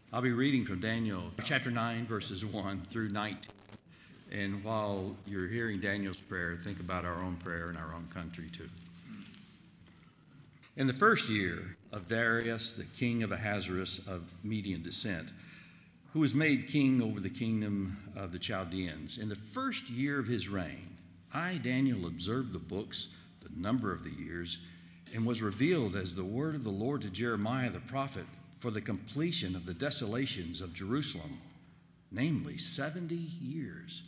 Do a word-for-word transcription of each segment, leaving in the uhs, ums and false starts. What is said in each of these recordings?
I'll be reading from Daniel chapter nine, verses one through nineteen. And while you're hearing Daniel's prayer, think about our own prayer in our own country too. In the first year of Darius, the king of Ahasuerus of Median descent, who was made king over the kingdom of the Chaldeans, in the first year of his reign, I, Daniel, observed the books, the number of the years, and was revealed as the word of the Lord to Jeremiah the prophet for the completion of the desolations of Jerusalem, namely seventy years.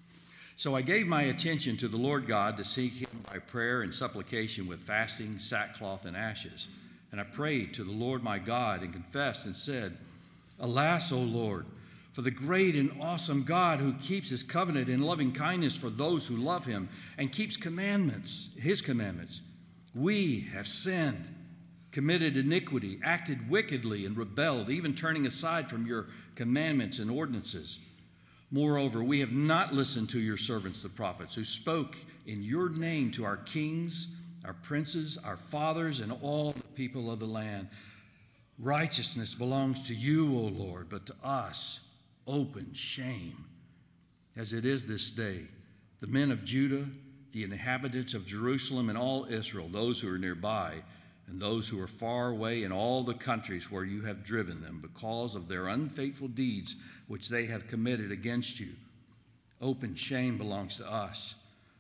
So I gave my attention to the Lord God to seek him by prayer and supplication with fasting, sackcloth, and ashes. And I prayed to the Lord my God and confessed and said, Alas, O Lord, for the great and awesome God who keeps his covenant in loving kindness for those who love him and keeps commandments, his commandments. We have sinned, committed iniquity, acted wickedly, and rebelled, even turning aside from your commandments and ordinances. Moreover, we have not listened to your servants, the prophets, who spoke in your name to our kings, our princes, our fathers, and all the people of the land. Righteousness belongs to you, O Lord, but to us, open shame, as it is this day. The men of Judah, the inhabitants of Jerusalem, and all Israel, those who are nearby, and those who are far away in all the countries where you have driven them, because of their unfaithful deeds which they have committed against you. Open shame belongs to us,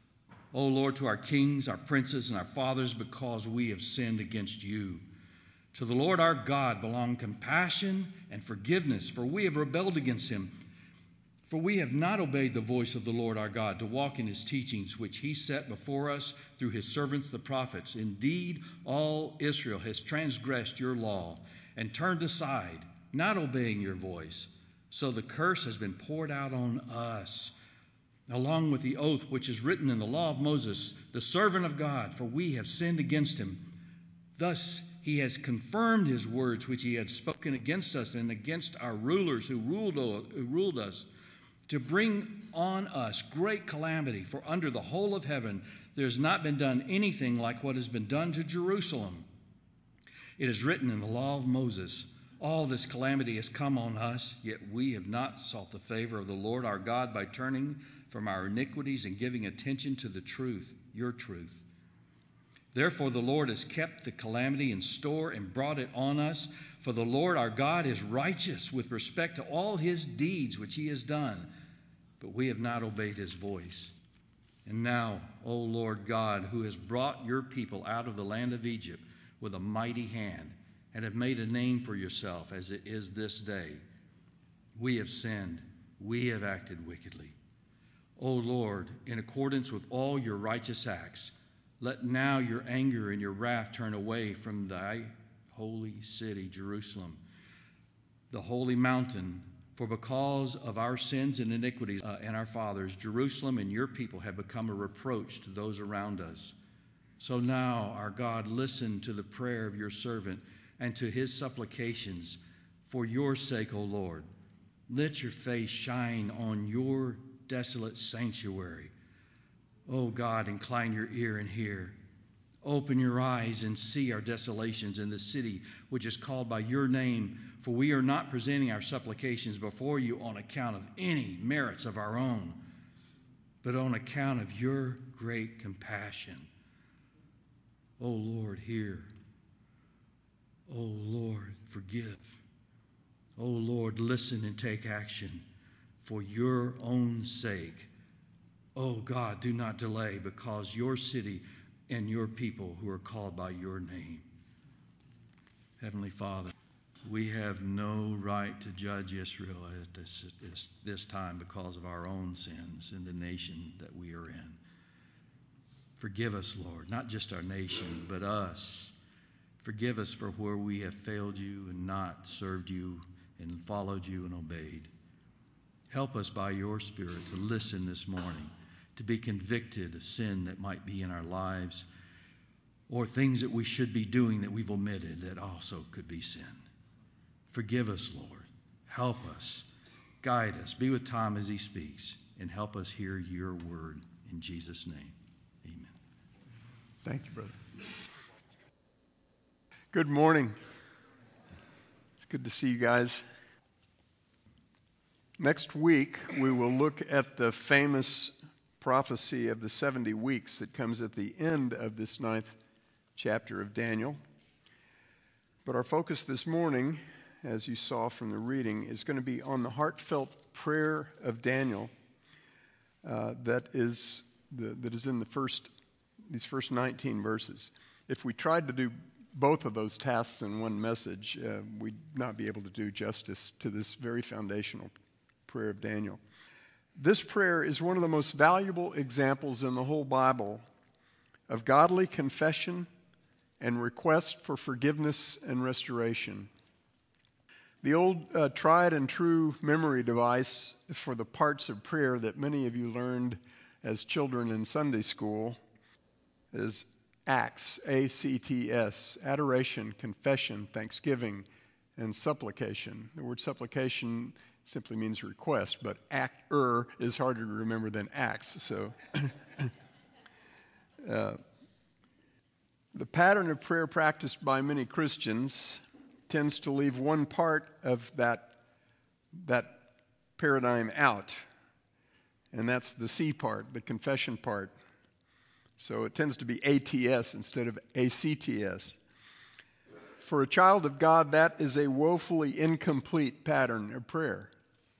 O Lord, to our kings, our princes, and our fathers, because we have sinned against you. To the Lord our God belong compassion and forgiveness, for we have rebelled against him. For we have not obeyed the voice of the Lord our God to walk in his teachings, which he set before us through his servants the prophets. Indeed, all Israel has transgressed your law and turned aside, not obeying your voice. So the curse has been poured out on us, along with the oath which is written in the law of Moses, the servant of God, for we have sinned against him. Thus he has confirmed his words which he had spoken against us and against our rulers who ruled, who ruled us, to bring on us great calamity. For under the whole of heaven there has not been done anything like what has been done to Jerusalem. It is written in the law of Moses, all this calamity has come on us, yet we have not sought the favor of the Lord our God by turning from our iniquities and giving attention to the truth, your truth. Therefore the Lord has kept the calamity in store and brought it on us. For the Lord our God is righteous with respect to all his deeds which he has done, but we have not obeyed his voice. And now, O Lord God, who has brought your people out of the land of Egypt with a mighty hand, and have made a name for yourself as it is this day, we have sinned, we have acted wickedly. O Lord, in accordance with all your righteous acts, let now your anger and your wrath turn away from thy holy city, Jerusalem, the holy mountain. For because of our sins and iniquities uh, and our fathers, Jerusalem and your people have become a reproach to those around us. So now, our God, listen to the prayer of your servant and to his supplications for your sake, O Lord. Let your face shine on your desolate sanctuary. O God, incline your ear and hear. Open your eyes and see our desolations in the city which is called by your name, for we are not presenting our supplications before you on account of any merits of our own, but on account of your great compassion. O Lord, hear. O Lord, forgive. O Lord, listen and take action for your own sake. O God, do not delay, because your city and your people who are called by your name. Heavenly Father, we have no right to judge Israel at this, this, this time because of our own sins in the nation that we are in. Forgive us, Lord, not just our nation, but us. Forgive us for where we have failed you and not served you and followed you and obeyed. Help us by your Spirit to listen this morning, to be convicted of sin that might be in our lives, or things that we should be doing that we've omitted that also could be sin. Forgive us, Lord. Help us. Guide us. Be with Tom as he speaks, and help us hear your word. In Jesus' name, amen. Thank you, brother. Good morning. It's good to see you guys. Next week, we will look at the famous prophecy of the seventy weeks that comes at the end of this ninth chapter of Daniel. But our focus this morning, as you saw from the reading, is going to be on the heartfelt prayer of Daniel uh, that is the, that is in the first these first nineteen verses. If we tried to do both of those tasks in one message, uh, we'd not be able to do justice to this very foundational prayer of Daniel. This prayer is one of the most valuable examples in the whole Bible of godly confession and request for forgiveness and restoration. The old uh, tried and true memory device for the parts of prayer that many of you learned as children in Sunday school is ACTS, A C T S, adoration, confession, thanksgiving, and supplication. The word supplication simply means request, but act-er is harder to remember than acts. So uh, the pattern of prayer practiced by many Christians tends to leave one part of that, that paradigm out, and that's the C part, the confession part. So it tends to be A T S instead of A C T S. For a child of God, that is a woefully incomplete pattern of prayer.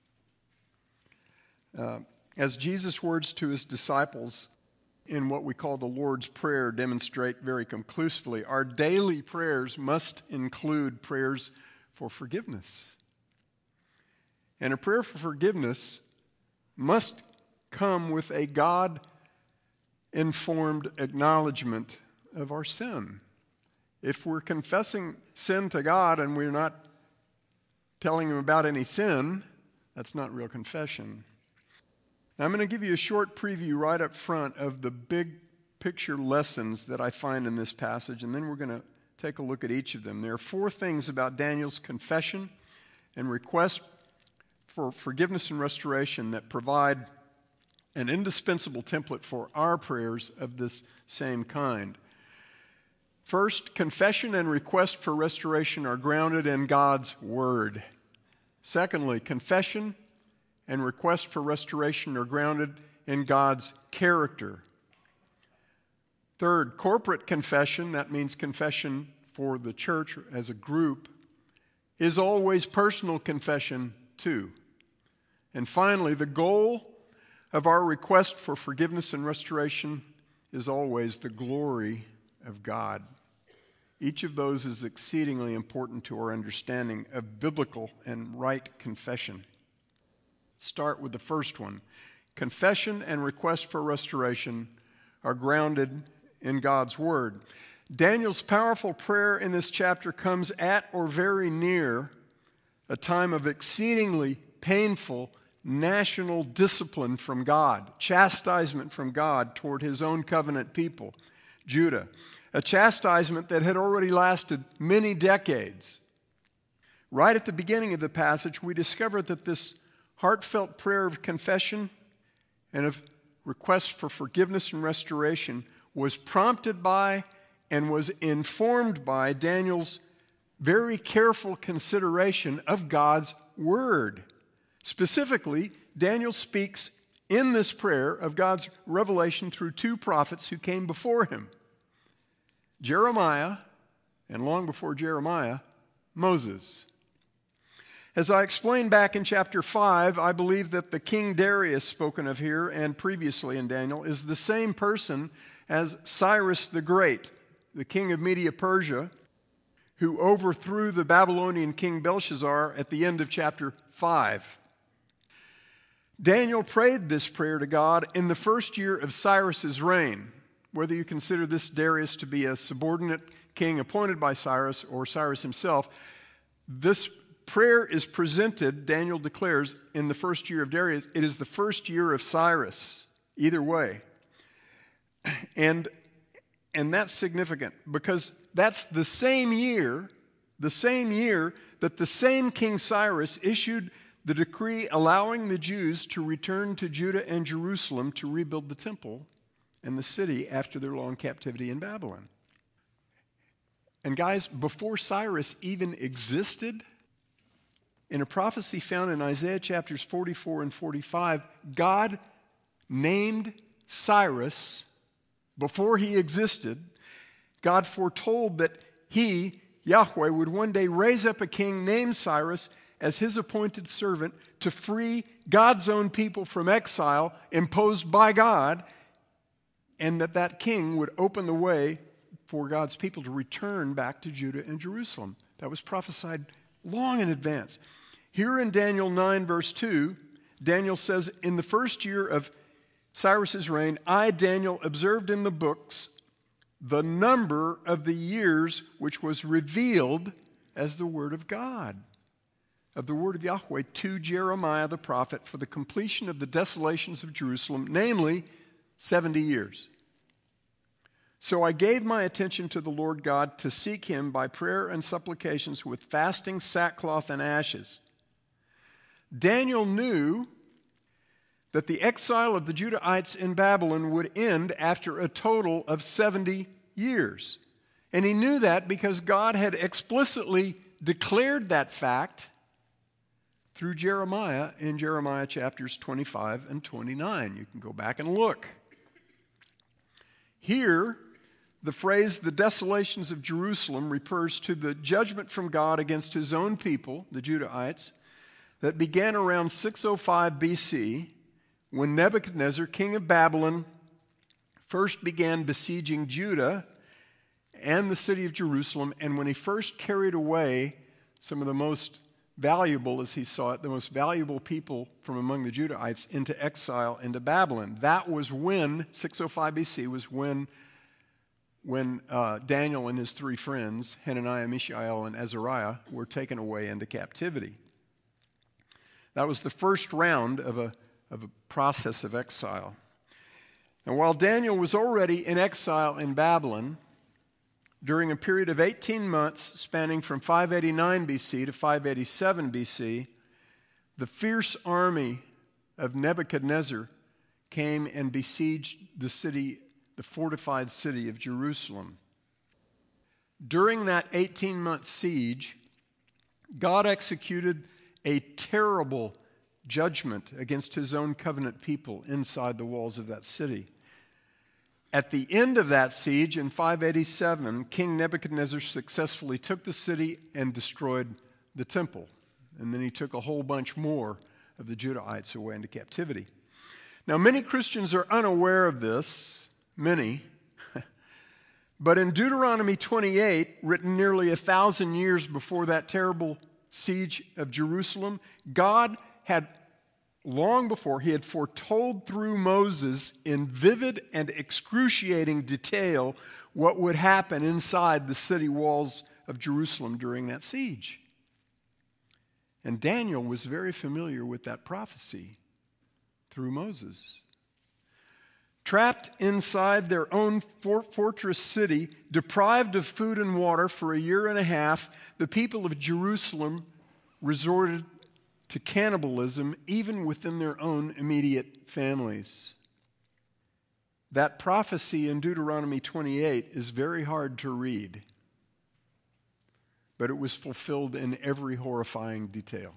Uh, as Jesus' words to his disciples in what we call the Lord's Prayer demonstrate very conclusively, our daily prayers must include prayers for forgiveness. And a prayer for forgiveness must come with a God-informed acknowledgement of our sin. If we're confessing sin to God and we're not telling him about any sin, that's not real confession. Now, I'm going to give you a short preview right up front of the big picture lessons that I find in this passage, and then we're going to take a look at each of them. There are four things about Daniel's confession and request for forgiveness and restoration that provide an indispensable template for our prayers of this same kind. First, confession and request for restoration are grounded in God's Word. Secondly, confession and request for restoration are grounded in God's character. Third, corporate confession, that means confession for the church as a group, is always personal confession too. And finally, the goal of our request for forgiveness and restoration is always the glory of God. Each of those is exceedingly important to our understanding of biblical and right confession. Start with the first one. Confession and request for restoration are grounded in God's Word. Daniel's powerful prayer in this chapter comes at or very near a time of exceedingly painful national discipline from God, chastisement from God toward his own covenant people, Judah, a chastisement that had already lasted many decades. Right at the beginning of the passage, we discover that this heartfelt prayer of confession and of request for forgiveness and restoration was prompted by and was informed by Daniel's very careful consideration of God's Word. Specifically, Daniel speaks in this prayer of God's revelation through two prophets who came before him, Jeremiah, and long before Jeremiah, Moses. As I explained back in chapter five, I believe that the King Darius spoken of here and previously in Daniel is the same person as Cyrus the Great, the king of Media-Persia, who overthrew the Babylonian king Belshazzar at the end of chapter five. Daniel prayed this prayer to God in the first year of Cyrus's reign, whether you consider this Darius to be a subordinate king appointed by Cyrus or Cyrus himself. This prayer is presented, Daniel declares, in the first year of Darius. It is the first year of Cyrus, either way. And, and that's significant because that's the same year, the same year that the same King Cyrus issued the decree allowing the Jews to return to Judah and Jerusalem to rebuild the temple and the city after their long captivity in Babylon. And guys, before Cyrus even existed, in a prophecy found in Isaiah chapters forty-four and forty-five, God named Cyrus before he existed. God foretold that he, Yahweh, would one day raise up a king named Cyrus as his appointed servant to free God's own people from exile imposed by God, and that that king would open the way for God's people to return back to Judah and Jerusalem. That was prophesied long in advance. Here in Daniel nine, verse two, Daniel says, in the first year of Cyrus's reign, I, Daniel, observed in the books the number of the years which was revealed as the word of God, of the word of Yahweh to Jeremiah the prophet for the completion of the desolations of Jerusalem, namely seventy years. So I gave my attention to the Lord God to seek him by prayer and supplications with fasting, sackcloth, and ashes. Daniel knew that the exile of the Judahites in Babylon would end after a total of seventy years. And he knew that because God had explicitly declared that fact through Jeremiah in Jeremiah chapters twenty-five and twenty-nine. You can go back and look. Here, the phrase, the desolations of Jerusalem, refers to the judgment from God against his own people, the Judahites, that began around six oh five B C, when Nebuchadnezzar, king of Babylon, first began besieging Judah and the city of Jerusalem, and when he first carried away some of the most valuable, as he saw it, the most valuable people from among the Judahites into exile into Babylon. That was when, six oh five B C, was when, when uh, Daniel and his three friends, Hananiah, Mishael, and Azariah, were taken away into captivity. That was the first round of a, of a process of exile. And while Daniel was already in exile in Babylon, during a period of eighteen months spanning from five eighty-nine B C to five eighty-seven B C, the fierce army of Nebuchadnezzar came and besieged the city, the fortified city of Jerusalem. During that eighteen-month siege, God executed a terrible judgment against his own covenant people inside the walls of that city. At the end of that siege in five eighty-seven, King Nebuchadnezzar successfully took the city and destroyed the temple. And then he took a whole bunch more of the Judahites away into captivity. Now, many Christians are unaware of this, many. But in Deuteronomy twenty-eight, written nearly a thousand years before that terrible siege of Jerusalem, God had, long before, he had foretold through Moses in vivid and excruciating detail what would happen inside the city walls of Jerusalem during that siege. And Daniel was very familiar with that prophecy through Moses. Trapped inside their own fortress city, deprived of food and water for a year and a half, the people of Jerusalem resorted to cannibalism even within their own immediate families. That prophecy in Deuteronomy twenty-eight is very hard to read, but it was fulfilled in every horrifying detail.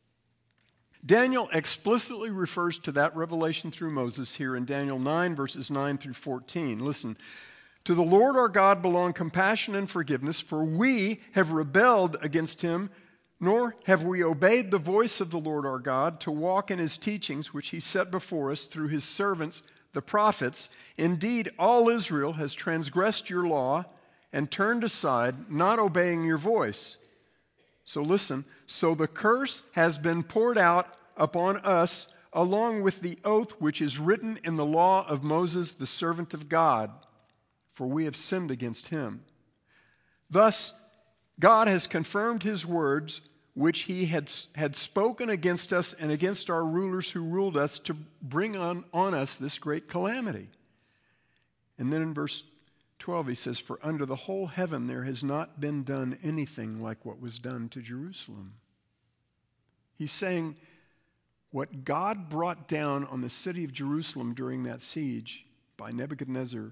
Daniel explicitly refers to that revelation through Moses here in Daniel nine, verses nine through fourteen. Listen, to the Lord our God belong compassion and forgiveness, for we have rebelled against him, nor have we obeyed the voice of the Lord our God to walk in his teachings, which he set before us through his servants, the prophets. Indeed, all Israel has transgressed your law and turned aside, not obeying your voice. So listen, so the curse has been poured out upon us along with the oath which is written in the law of Moses, the servant of God, for we have sinned against him. Thus, God has confirmed his words which he had, had spoken against us and against our rulers who ruled us to bring on, on us this great calamity. And then in verse twelve, he says, for under the whole heaven there has not been done anything like what was done to Jerusalem. He's saying what God brought down on the city of Jerusalem during that siege by Nebuchadnezzar,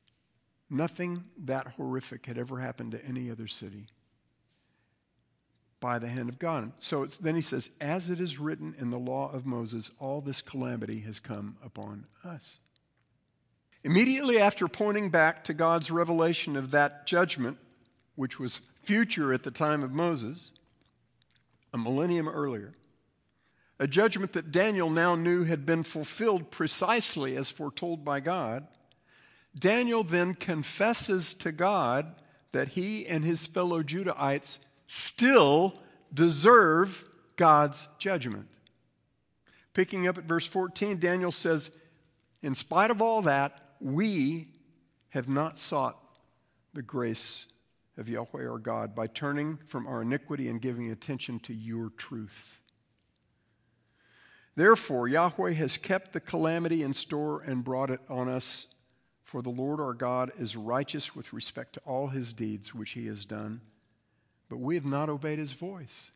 nothing that horrific had ever happened to any other city. by the hand of God. So it's, then he says, as it is written in the law of Moses, all this calamity has come upon us. Immediately after pointing back to God's revelation of that judgment, which was future at the time of Moses, a millennium earlier, a judgment that Daniel now knew had been fulfilled precisely as foretold by God, Daniel then confesses to God that he and his fellow Judahites still deserve God's judgment. Picking up at verse fourteen, Daniel says, in spite of all that, we have not sought the grace of Yahweh our God by turning from our iniquity and giving attention to your truth. Therefore, Yahweh has kept the calamity in store and brought it on us, for the Lord our God is righteous with respect to all his deeds which he has done, but we have not obeyed his voice.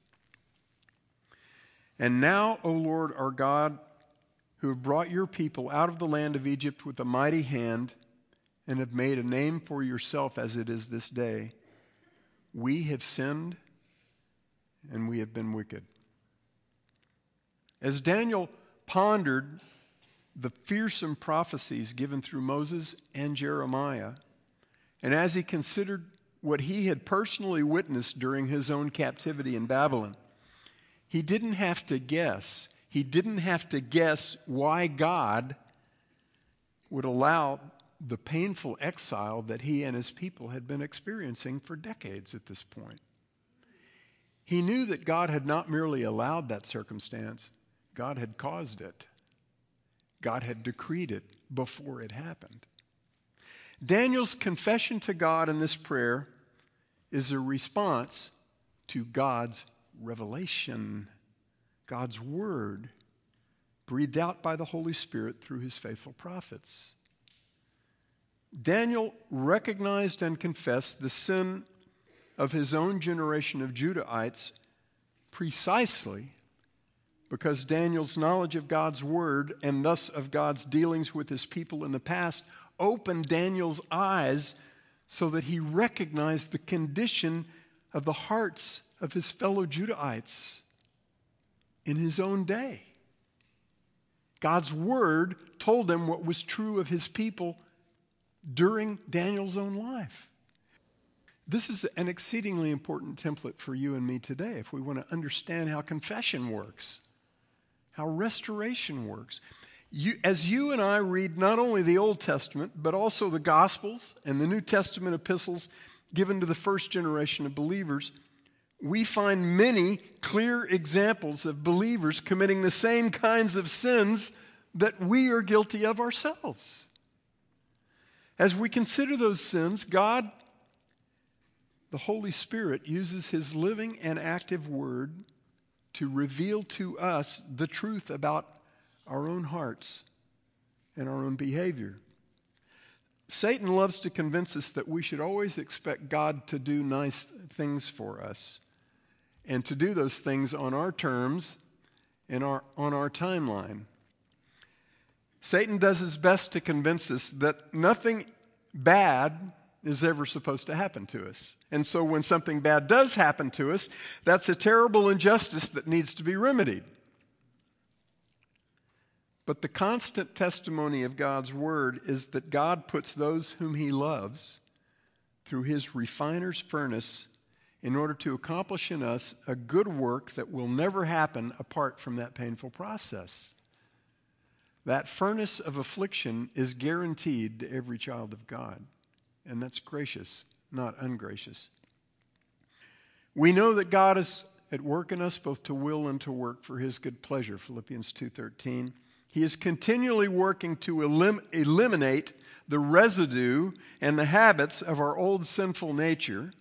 And now, O Lord our God, who have brought your people out of the land of Egypt with a mighty hand and have made a name for yourself as it is this day, we have sinned and we have been wicked. As Daniel pondered the fearsome prophecies given through Moses and Jeremiah, and as he considered what he had personally witnessed during his own captivity in Babylon, he didn't have to guess. He didn't have to guess why God would allow the painful exile that he and his people had been experiencing for decades at this point. He knew that God had not merely allowed that circumstance, God had caused it. God had decreed it before it happened. Daniel's confession to God in this prayer is a response to God's revelation, God's word, breathed out by the Holy Spirit through his faithful prophets. Daniel recognized and confessed the sin of his own generation of Judahites precisely because Daniel's knowledge of God's word and thus of God's dealings with his people in the past opened Daniel's eyes so that he recognized the condition of the hearts of his fellow Judahites in his own day. God's word told them what was true of his people during Daniel's own life. This is an exceedingly important template for you and me today if we want to understand how confession works, how restoration works. You, as you and I read not only the Old Testament, but also the Gospels and the New Testament epistles given to the first generation of believers, we find many clear examples of believers committing the same kinds of sins that we are guilty of ourselves. As we consider those sins, God, the Holy Spirit, uses his living and active word to reveal to us the truth about our own hearts and our own behavior. Satan loves to convince us that we should always expect God to do nice things for us and to do those things on our terms and our, on our timeline. Satan does his best to convince us that nothing bad is ever supposed to happen to us. And so when something bad does happen to us, that's a terrible injustice that needs to be remedied. But the constant testimony of God's word is that God puts those whom he loves through his refiner's furnace in order to accomplish in us a good work that will never happen apart from that painful process. That furnace of affliction is guaranteed to every child of God. And that's gracious, not ungracious. We know that God is at work in us both to will and to work for his good pleasure, Philippians two thirteen. He is continually working to elim- eliminate the residue and the habits of our old sinful nature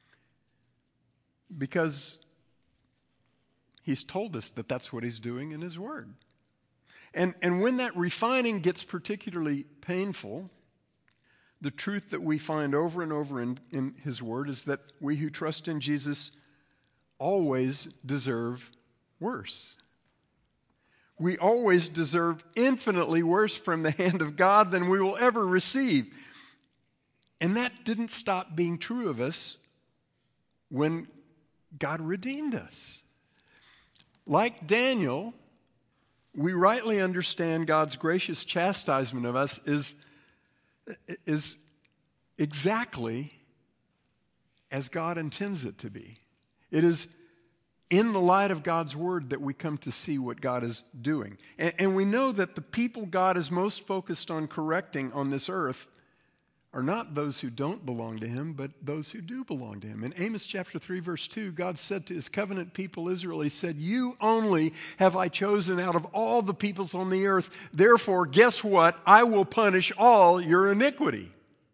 because he's told us that that's what he's doing in his word. And, and when that refining gets particularly painful, the truth that we find over and over in, in his word is that we who trust in Jesus always deserve worse. We always deserve infinitely worse from the hand of God than we will ever receive. And that didn't stop being true of us when God redeemed us. Like Daniel, we rightly understand God's gracious chastisement of us is, is exactly as God intends it to be. It is in the light of God's word that we come to see what God is doing. And, and we know that the people God is most focused on correcting on this earth are not those who don't belong to him, but those who do belong to him. In Amos chapter three, verse two, God said to his covenant people Israel, he said, "You only have I chosen out of all the peoples on the earth. Therefore, guess what? I will punish all your iniquity."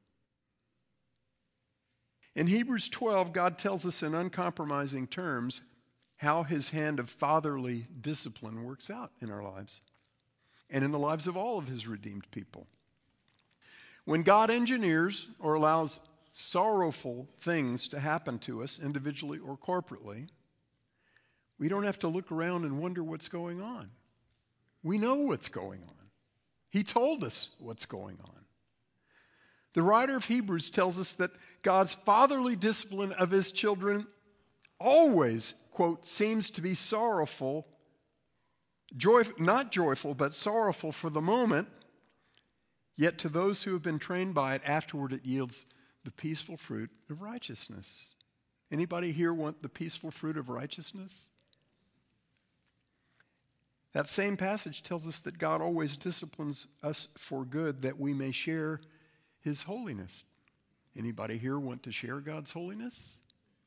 In Hebrews twelve, God tells us in uncompromising terms how his hand of fatherly discipline works out in our lives and in the lives of all of his redeemed people. When God engineers or allows sorrowful things to happen to us individually or corporately, we don't have to look around and wonder what's going on. We know what's going on. He told us what's going on. The writer of Hebrews tells us that God's fatherly discipline of his children always, quote, seems to be sorrowful, joy, not joyful, but sorrowful for the moment. Yet to those who have been trained by it, afterward it yields the peaceful fruit of righteousness. Anybody here want the peaceful fruit of righteousness? That same passage tells us that God always disciplines us for good, that we may share his holiness. Anybody here want to share God's holiness?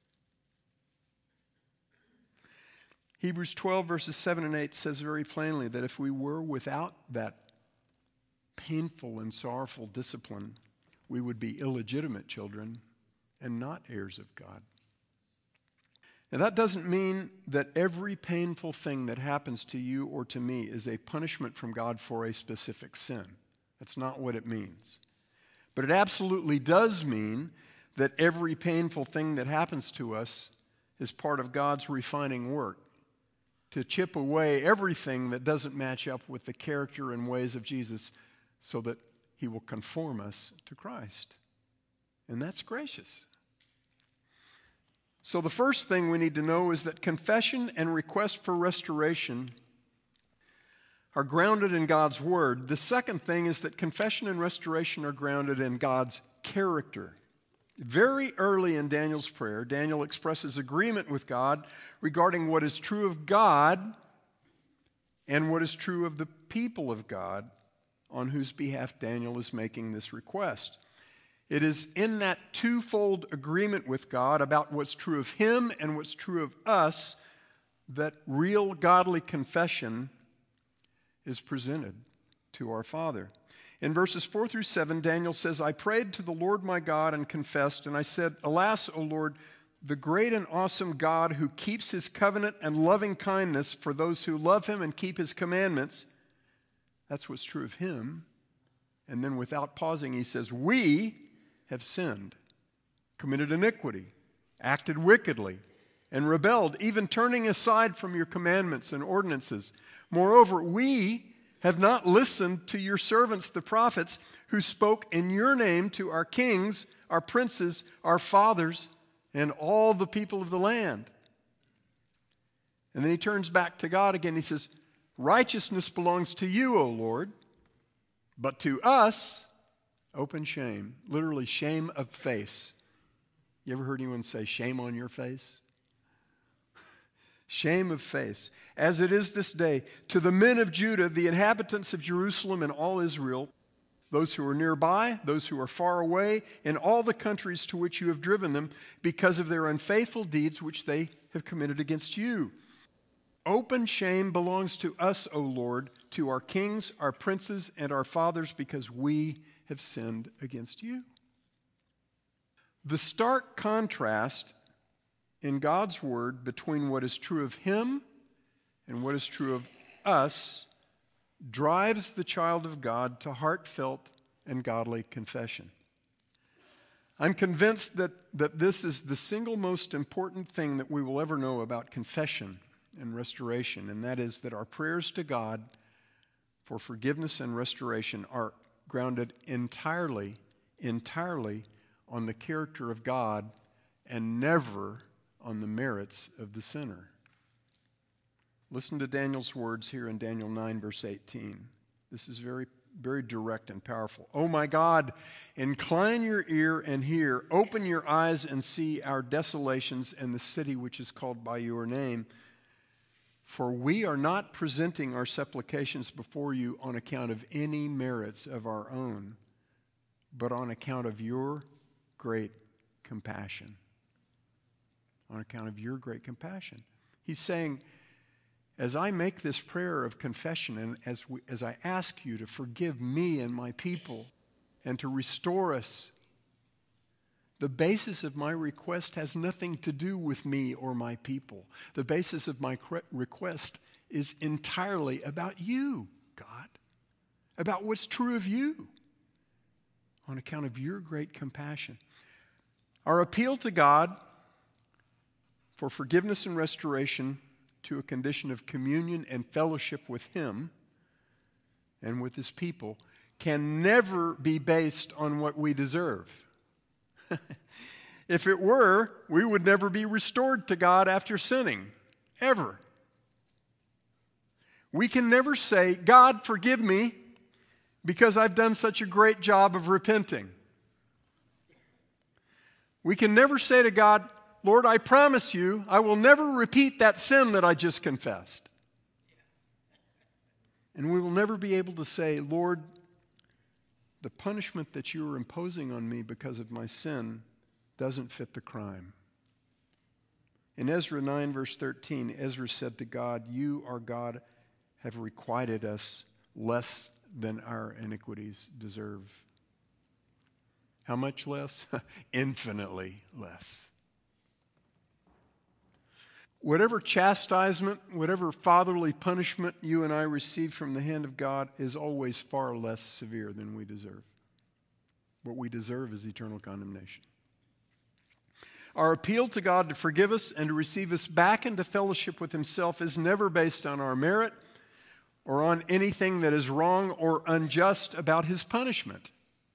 Hebrews twelve, verses seven and eight says very plainly that if we were without that painful and sorrowful discipline, we would be illegitimate children and not heirs of God. Now, that doesn't mean that every painful thing that happens to you or to me is a punishment from God for a specific sin. That's not what it means. But it absolutely does mean that every painful thing that happens to us is part of God's refining work to chip away everything that doesn't match up with the character and ways of Jesus, so that he will conform us to Christ. And that's gracious. So the first thing we need to know is that confession and request for restoration are grounded in God's word. The second thing is that confession and restoration are grounded in God's character. Very early in Daniel's prayer, Daniel expresses agreement with God regarding what is true of God and what is true of the people of God, on whose behalf Daniel is making this request. It is in that twofold agreement with God about what's true of him and what's true of us that real godly confession is presented to our Father. In verses four through seven, Daniel says, "I prayed to the Lord my God and confessed, and I said, 'Alas, O Lord, the great and awesome God who keeps his covenant and loving kindness for those who love him and keep his commandments.'" That's what's true of him. And then without pausing, he says, "We have sinned, committed iniquity, acted wickedly, and rebelled, even turning aside from your commandments and ordinances. Moreover, we have not listened to your servants, the prophets, who spoke in your name to our kings, our princes, our fathers, and all the people of the land." And then he turns back to God again. He says, "Righteousness belongs to you, O Lord, but to us, open shame." Literally, shame of face. You ever heard anyone say, "Shame on your face"? Shame of face. "As it is this day, to the men of Judah, the inhabitants of Jerusalem and all Israel, those who are nearby, those who are far away, in all the countries to which you have driven them, because of their unfaithful deeds which they have committed against you. Open shame belongs to us, O Lord, to our kings, our princes, and our fathers, because we have sinned against you." The stark contrast in God's word between what is true of him and what is true of us drives the child of God to heartfelt and godly confession. I'm convinced that, that this is the single most important thing that we will ever know about confession and restoration, and that is that our prayers to God for forgiveness and restoration are grounded entirely, entirely on the character of God and never on the merits of the sinner. Listen to Daniel's words here in Daniel nine, verse eighteen. This is very, very direct and powerful. "Oh my God, incline your ear and hear. Open your eyes and see our desolations and the city which is called by your name. For we are not presenting our supplications before you on account of any merits of our own, but on account of your great compassion." On account of your great compassion. He's saying, as I make this prayer of confession and as, we, as I ask you to forgive me and my people and to restore us, the basis of my request has nothing to do with me or my people. The basis of my request is entirely about you, God, about what's true of you, on account of your great compassion. Our appeal to God for forgiveness and restoration to a condition of communion and fellowship with Him and with His people can never be based on what we deserve. If it were, we would never be restored to God after sinning, ever. We can never say, "God, forgive me because I've done such a great job of repenting." We can never say to God, "Lord, I promise you, I will never repeat that sin that I just confessed." And we will never be able to say, "Lord, the punishment that you are imposing on me because of my sin doesn't fit the crime." In Ezra nine, verse thirteen, Ezra said to God, "You, our God, have requited us less than our iniquities deserve." How much less? Infinitely less. Whatever chastisement, whatever fatherly punishment you and I receive from the hand of God is always far less severe than we deserve. What we deserve is eternal condemnation. Our appeal to God to forgive us and to receive us back into fellowship with Himself is never based on our merit or on anything that is wrong or unjust about His punishment.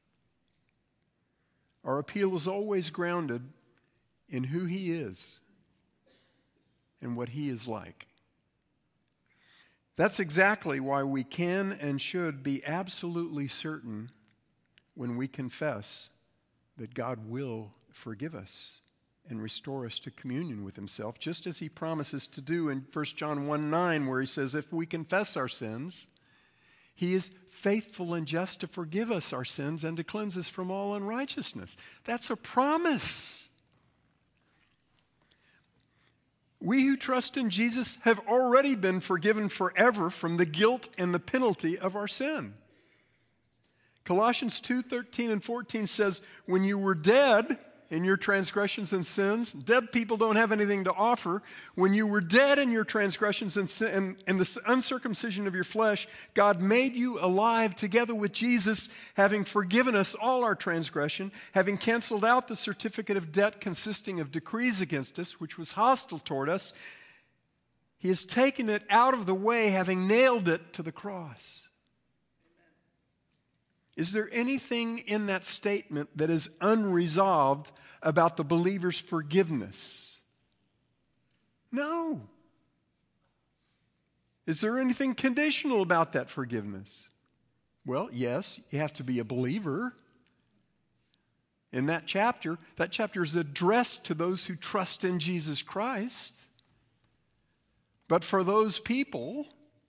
Our appeal is always grounded in who He is and what He is like. That's exactly why we can and should be absolutely certain when we confess that God will forgive us and restore us to communion with Himself, just as He promises to do in First John one nine, where He says, if we confess our sins, He is faithful and just to forgive us our sins and to cleanse us from all unrighteousness. That's a promise. We who trust in Jesus have already been forgiven forever from the guilt and the penalty of our sin. Colossians two thirteen and fourteen says, when you were dead in your transgressions and sins, dead people don't have anything to offer. When you were dead in your transgressions and, sin, and, and the uncircumcision of your flesh, God made you alive together with Jesus, having forgiven us all our transgression, having canceled out the certificate of debt consisting of decrees against us, which was hostile toward us. He has taken it out of the way, having nailed it to the cross. Is there anything in that statement that is unresolved about the believer's forgiveness? No. Is there anything conditional about that forgiveness? Well, yes, you have to be a believer. In that chapter, that chapter is addressed to those who trust in Jesus Christ. But for those people,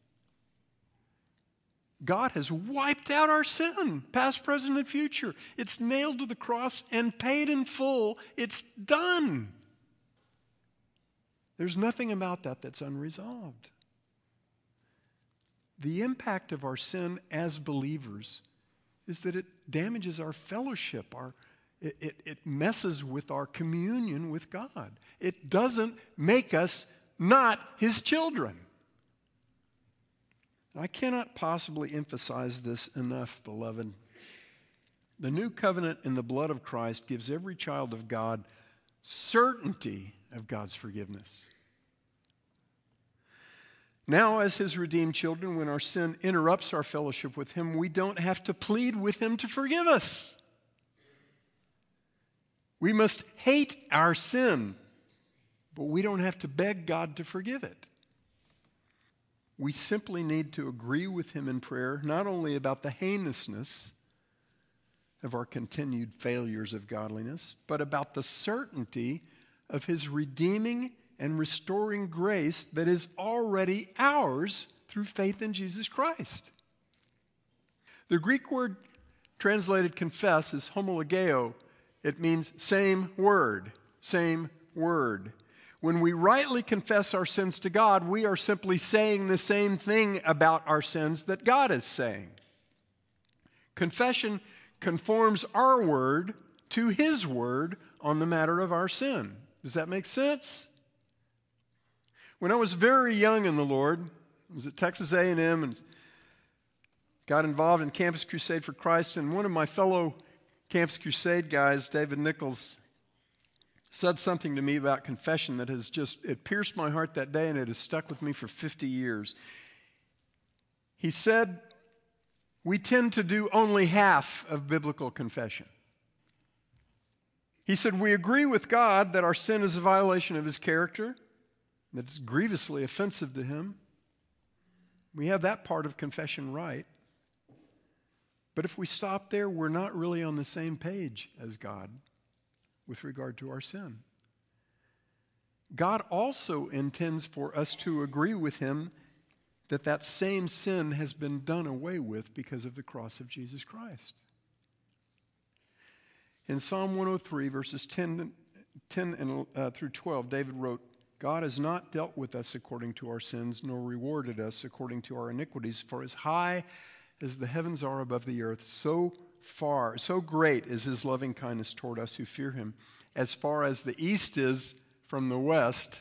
God has wiped out our sin, past, present, and future. It's nailed to the cross and paid in full. It's done. There's nothing about that that's unresolved. The impact of our sin as believers is that it damages our fellowship. Our, it, it, it messes with our communion with God. It doesn't make us not His children. I cannot possibly emphasize this enough, beloved. The new covenant in the blood of Christ gives every child of God certainty of God's forgiveness. Now, as His redeemed children, when our sin interrupts our fellowship with Him, we don't have to plead with Him to forgive us. We must hate our sin but we don't have to beg God to forgive it. We simply need to agree with him in prayer, not only about the heinousness of our continued failures of godliness, but about the certainty of his redeeming and restoring grace that is already ours through faith in Jesus Christ. The Greek word translated confess is homologeo. It means same word, same word. When we rightly confess our sins to God, we are simply saying the same thing about our sins that God is saying. Confession conforms our word to his word on the matter of our sin. Does that make sense? When I was very young in the Lord, I was at Texas A and M and got involved in Campus Crusade for Christ, and one of my fellow Campus Crusade guys, David Nichols, said something to me about confession that has just, it pierced my heart that day and it has stuck with me for fifty years. He said, we tend to do only half of biblical confession. He said, we agree with God that our sin is a violation of his character, that it's grievously offensive to him. We have that part of confession right. But if we stop there, we're not really on the same page as God with regard to our sin. God also intends for us to agree with him that that same sin has been done away with because of the cross of Jesus Christ. In Psalm one oh three, verses ten, ten and, uh, through twelve, David wrote, God has not dealt with us according to our sins, nor rewarded us according to our iniquities. For as high as the heavens are above the earth, so far, so great is his loving kindness toward us who fear him. As far as the east is from the west,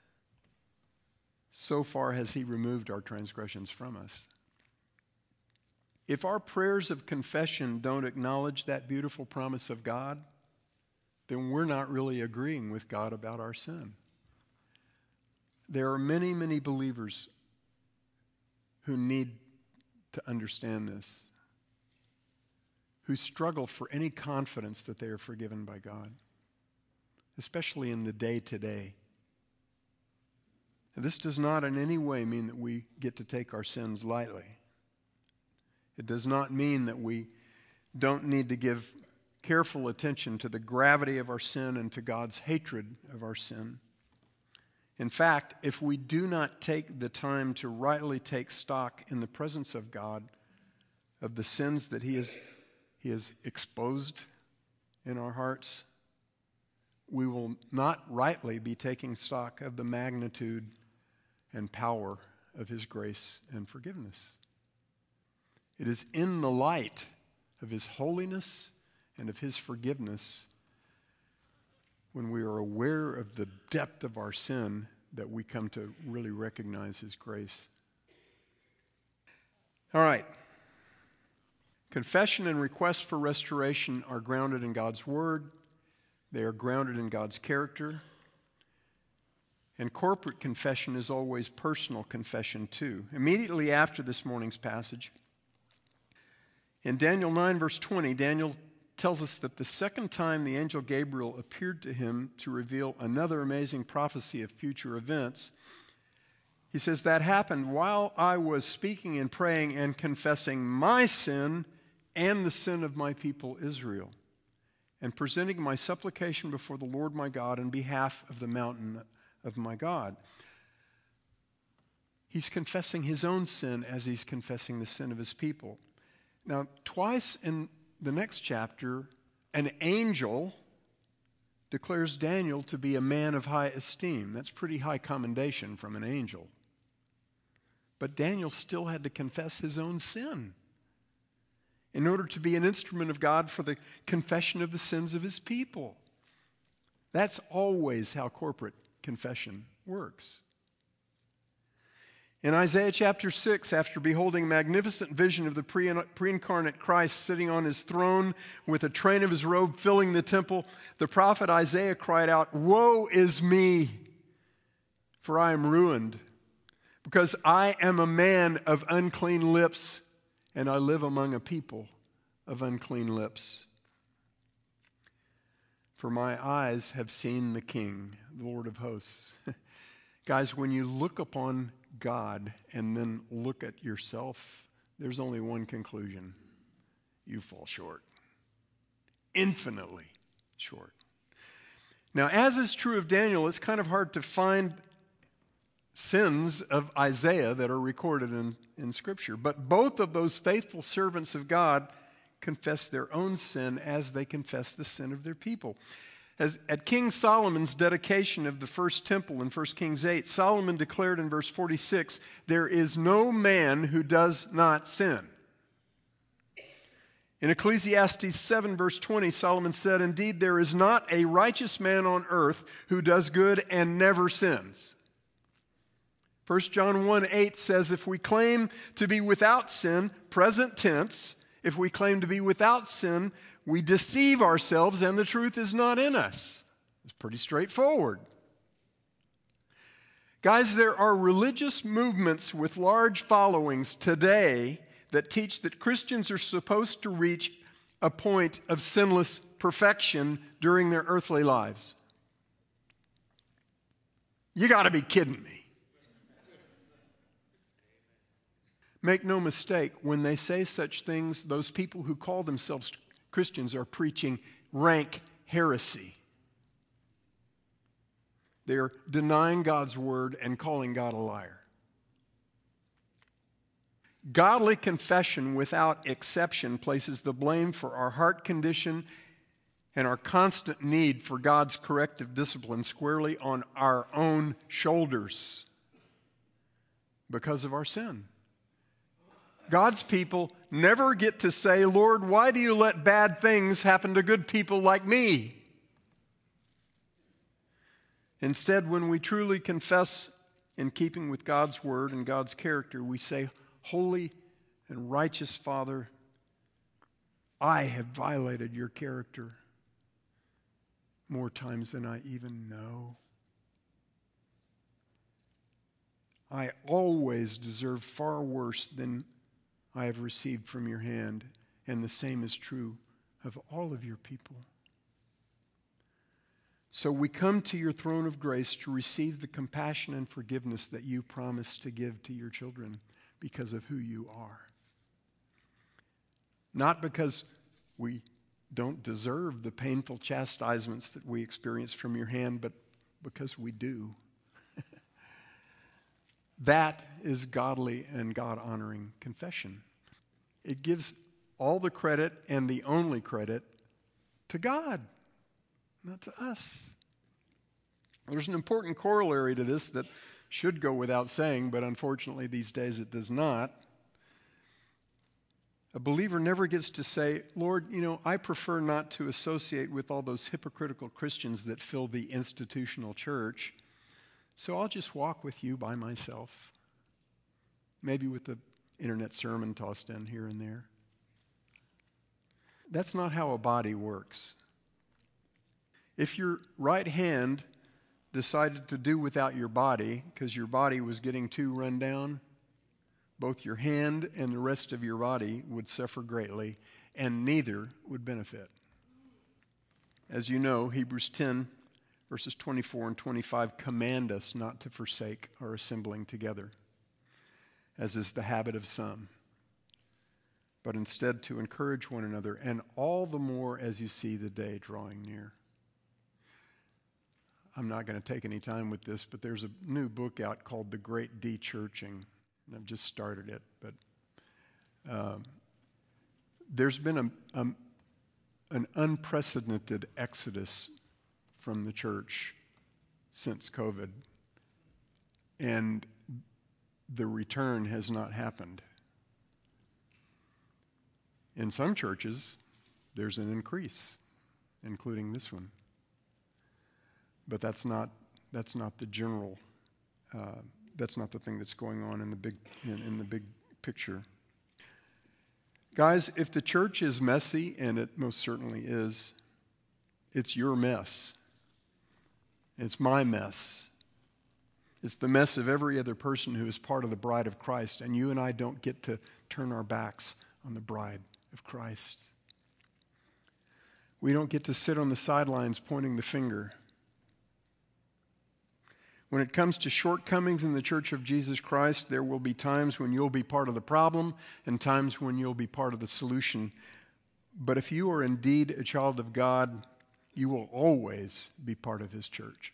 so far has he removed our transgressions from us. If our prayers of confession don't acknowledge that beautiful promise of God, then we're not really agreeing with God about our sin. There are many, many believers who need to understand this, who struggle for any confidence that they are forgiven by God, especially in the day-to-day. This does not in any way mean that we get to take our sins lightly. It does not mean that we don't need to give careful attention to the gravity of our sin and to God's hatred of our sin. In fact, if we do not take the time to rightly take stock in the presence of God of the sins that he has, he has exposed in our hearts, we will not rightly be taking stock of the magnitude and power of his grace and forgiveness. It is in the light of his holiness and of his forgiveness, when we are aware of the depth of our sin, that we come to really recognize his grace. All right. Confession and request for restoration are grounded in God's word. They are grounded in God's character. And corporate confession is always personal confession too. Immediately after this morning's passage, in Daniel nine, verse twenty, Daniel tells us that the second time the angel Gabriel appeared to him to reveal another amazing prophecy of future events, he says, that happened while I was speaking and praying and confessing my sin and the sin of my people Israel, and presenting my supplication before the Lord my God on behalf of the mountain of my God. He's confessing his own sin as he's confessing the sin of his people. Now, twice in the next chapter, an angel declares Daniel to be a man of high esteem. That's pretty high commendation from an angel. But Daniel still had to confess his own sin in order to be an instrument of God for the confession of the sins of his people. That's always how corporate confession works. In Isaiah chapter six, after beholding a magnificent vision of the pre- pre-incarnate Christ sitting on his throne with a train of his robe filling the temple, the prophet Isaiah cried out, "Woe is me, for I am ruined, because I am a man of unclean lips, and I live among a people of unclean lips." for my eyes have seen the King, the Lord of hosts. Guys, when you look upon God and then look at yourself, there's only one conclusion. You fall short. Infinitely short. Now, as is true of Daniel, it's kind of hard to find sins of Isaiah that are recorded in, in Scripture. But both of those faithful servants of God confess their own sin as they confess the sin of their people. As at King Solomon's dedication of the first temple in First Kings eight, Solomon declared in verse forty-six, "There is no man who does not sin." In Ecclesiastes seven, verse twenty, Solomon said, "Indeed, there is not a righteous man on earth who does good and never sins." First John one eight says, "If we claim to be without sin," present tense, "if we claim to be without sin, we deceive ourselves and the truth is not in us." It's pretty straightforward. Guys, there are religious movements with large followings today that teach that Christians are supposed to reach a point of sinless perfection during their earthly lives. You got to be kidding me. Make no mistake, when they say such things, those people who call themselves Christians are preaching rank heresy. They are denying God's word and calling God a liar. Godly confession without exception places the blame for our heart condition and our constant need for God's corrective discipline squarely on our own shoulders because of our sin. God's people never get to say, "Lord, why do you let bad things happen to good people like me?" Instead, when we truly confess in keeping with God's word and God's character, we say, "Holy and righteous Father, I have violated your character more times than I even know. I always deserve far worse than I have received from your hand, and the same is true of all of your people. So we come to your throne of grace to receive the compassion and forgiveness that you promise to give to your children because of who you are. Not because we don't deserve the painful chastisements that we experience from your hand, but because we do. That is godly and God-honoring confession. It gives all the credit and the only credit to God, not to us. There's an important corollary to this that should go without saying, but unfortunately these days it does not. A believer never gets to say, "Lord, you know, I prefer not to associate with all those hypocritical Christians that fill the institutional church, so I'll just walk with you by myself." Maybe with the internet sermon tossed in here and there. That's not how a body works. If your right hand decided to do without your body because your body was getting too run down, both your hand and the rest of your body would suffer greatly, and neither would benefit. As you know, Hebrews ten, verses twenty-four and twenty-five command us not to forsake our assembling together, as is the habit of some, but instead to encourage one another, and all the more as you see the day drawing near. I'm not going to take any time with this, but there's a new book out called The Great De-Churching, and I've just started it, but um, there's been a, a, an unprecedented exodus from the church since COVID, and the return has not happened. In some churches, there's an increase, including this one. But that's not that's not the general. Uh, that's not the thing that's going on in the big in, in the big picture. Guys, if the church is messy, and it most certainly is, it's your mess. It's my mess. It's the mess of every other person who is part of the bride of Christ, and you and I don't get to turn our backs on the bride of Christ. We don't get to sit on the sidelines pointing the finger. When it comes to shortcomings in the Church of Jesus Christ, there will be times when you'll be part of the problem and times when you'll be part of the solution. But if you are indeed a child of God, you will always be part of His church.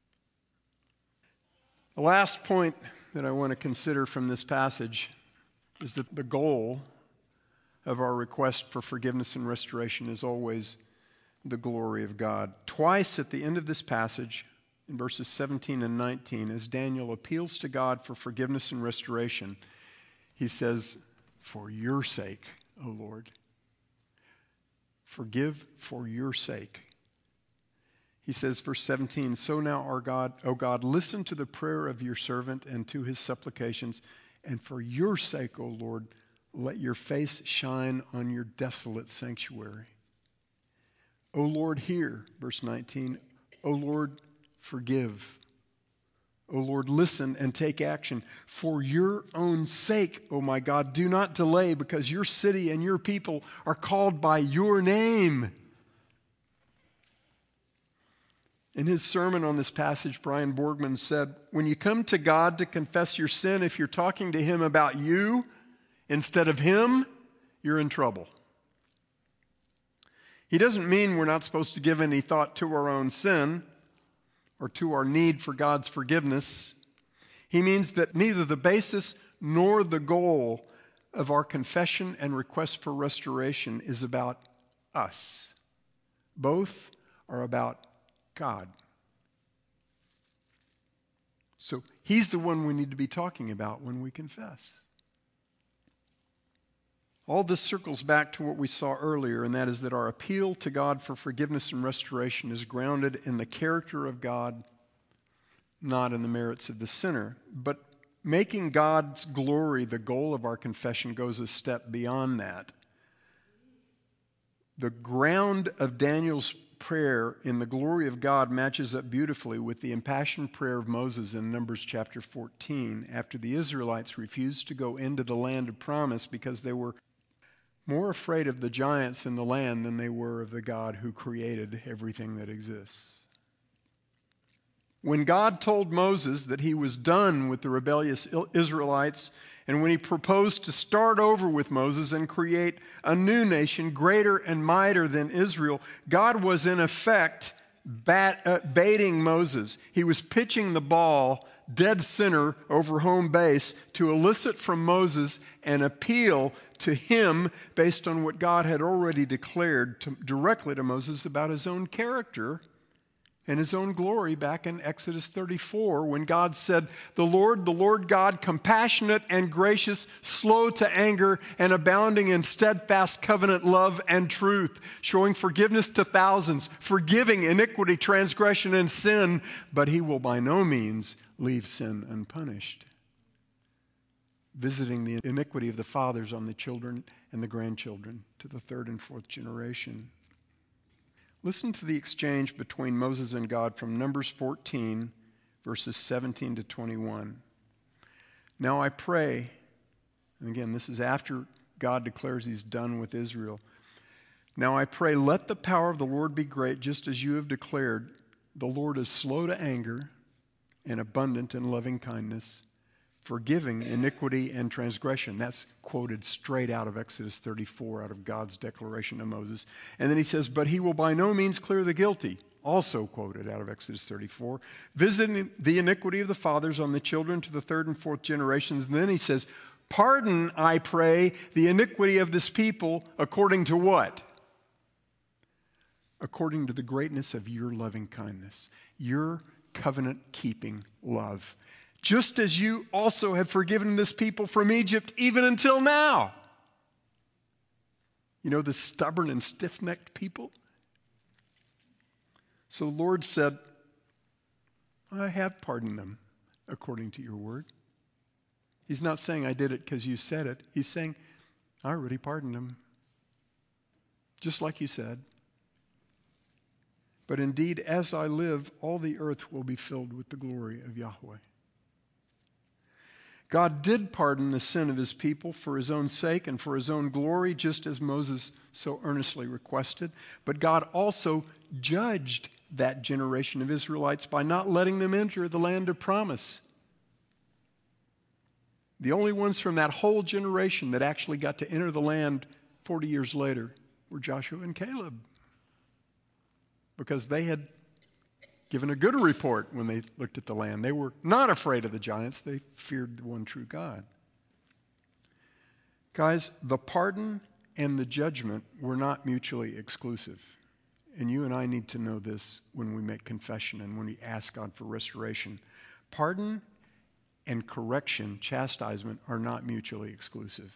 The last point that I want to consider from this passage is that the goal of our request for forgiveness and restoration is always the glory of God. Twice at the end of this passage, in verses seventeen and nineteen, as Daniel appeals to God for forgiveness and restoration, he says, "For your sake, O Lord, forgive for your sake." He says, verse seventeen, "So now, our God, O God, listen to the prayer of your servant and to his supplications, and for your sake, O Lord, let your face shine on your desolate sanctuary. O Lord, hear," verse nineteen, "O Lord, forgive. O Lord, listen and take action. For your own sake, O my God, do not delay, because your city and your people are called by your name." In his sermon on this passage, Brian Borgman said, "When you come to God to confess your sin, if you're talking to Him about you instead of Him, you're in trouble." He doesn't mean we're not supposed to give any thought to our own sin or to our need for God's forgiveness. He means that neither the basis nor the goal of our confession and request for restoration is about us. Both are about God. So He's the one we need to be talking about when we confess. All this circles back to what we saw earlier, and that is that our appeal to God for forgiveness and restoration is grounded in the character of God, not in the merits of the sinner. But making God's glory the goal of our confession goes a step beyond that. The ground of Daniel's prayer in the glory of God matches up beautifully with the impassioned prayer of Moses in Numbers chapter fourteen, after the Israelites refused to go into the land of promise because they were more afraid of the giants in the land than they were of the God who created everything that exists. When God told Moses that He was done with the rebellious Israelites, and when He proposed to start over with Moses and create a new nation greater and mightier than Israel, God was in effect bat, uh, baiting Moses. He was pitching the ball dead center over home base to elicit from Moses an appeal to him based on what God had already declared to, directly to Moses about His own character and His own glory back in Exodus thirty-four, when God said, "The Lord, the Lord God, compassionate and gracious, slow to anger, and abounding in steadfast covenant love and truth, showing forgiveness to thousands, forgiving iniquity, transgression, and sin, but He will by no means leave sin unpunished, visiting the iniquity of the fathers on the children and the grandchildren to the third and fourth generation." Listen to the exchange between Moses and God from Numbers fourteen, verses seventeen to twenty-one. "Now I pray," and again, this is after God declares He's done with Israel. "Now I pray, let the power of the Lord be great, just as you have declared. The Lord is slow to anger and abundant in loving kindness, forgiving iniquity and transgression." That's quoted straight out of Exodus thirty-four, out of God's declaration to Moses. And then He says, "But He will by no means clear the guilty," also quoted out of Exodus thirty-four, "visiting the iniquity of the fathers on the children to the third and fourth generations." And then He says, "Pardon, I pray, the iniquity of this people according to" what? "According to the greatness of your loving kindness," your covenant-keeping love, "just as you also have forgiven this people from Egypt even until now." You know, the stubborn and stiff-necked people? So the Lord said, "I have pardoned them according to your word." He's not saying I did it because you said it. He's saying, I already pardoned them, just like you said. "But indeed, as I live, all the earth will be filled with the glory of Yahweh." God did pardon the sin of his people for his own sake and for his own glory, just as Moses so earnestly requested. But God also judged that generation of Israelites by not letting them enter the land of promise. The only ones from that whole generation that actually got to enter the land forty years later were Joshua and Caleb, because they had given a good report when they looked at the land. They were not afraid of the giants. They feared the one true God. Guys, the pardon and the judgment were not mutually exclusive. And you and I need to know this when we make confession and when we ask God for restoration. Pardon and correction, chastisement, are not mutually exclusive.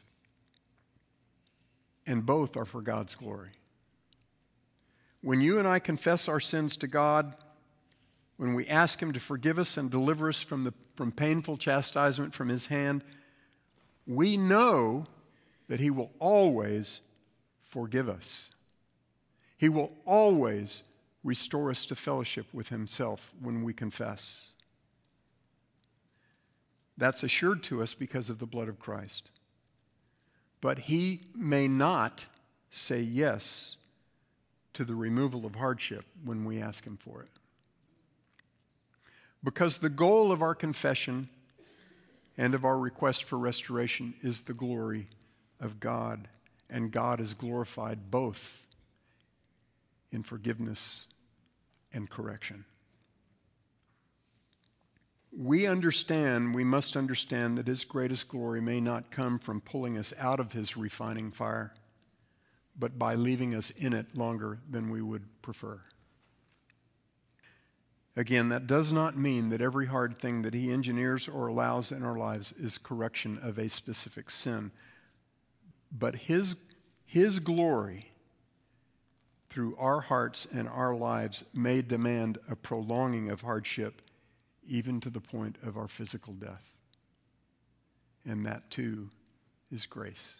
And both are for God's glory. When you and I confess our sins to God, when we ask him to forgive us and deliver us from, the, from painful chastisement from his hand, we know that he will always forgive us. He will always restore us to fellowship with himself when we confess. That's assured to us because of the blood of Christ. But he may not say yes to the removal of hardship when we ask him for it. Because the goal of our confession and of our request for restoration is the glory of God, and God is glorified both in forgiveness and correction. We understand, we must understand that his greatest glory may not come from pulling us out of his refining fire, but by leaving us in it longer than we would prefer. Again, that does not mean that every hard thing that he engineers or allows in our lives is correction of a specific sin. But his, his glory through our hearts and our lives may demand a prolonging of hardship, even to the point of our physical death. And that too is grace.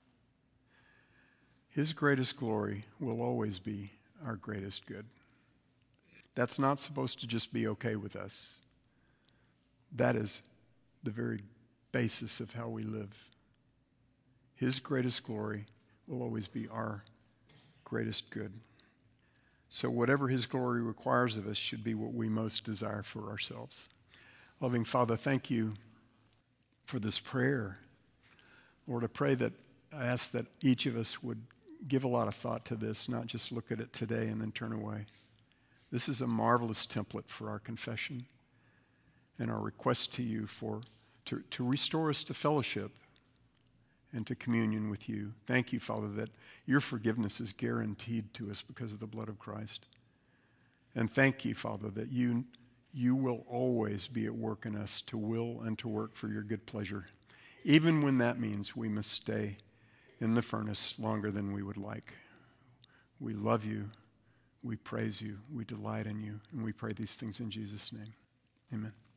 His greatest glory will always be our greatest good. That's not supposed to just be okay with us. That is the very basis of how we live. His greatest glory will always be our greatest good. So whatever his glory requires of us should be what we most desire for ourselves. Loving Father, thank you for this prayer. Lord, I pray that, I ask that each of us would give a lot of thought to this, not just look at it today and then turn away. This is a marvelous template for our confession and our request to you for to, to restore us to fellowship and to communion with you. Thank you, Father, that your forgiveness is guaranteed to us because of the blood of Christ. And thank you, Father, that you, you will always be at work in us to will and to work for your good pleasure, even when that means we must stay in the furnace longer than we would like. We love you. We praise you, we delight in you, and we pray these things in Jesus' name. Amen.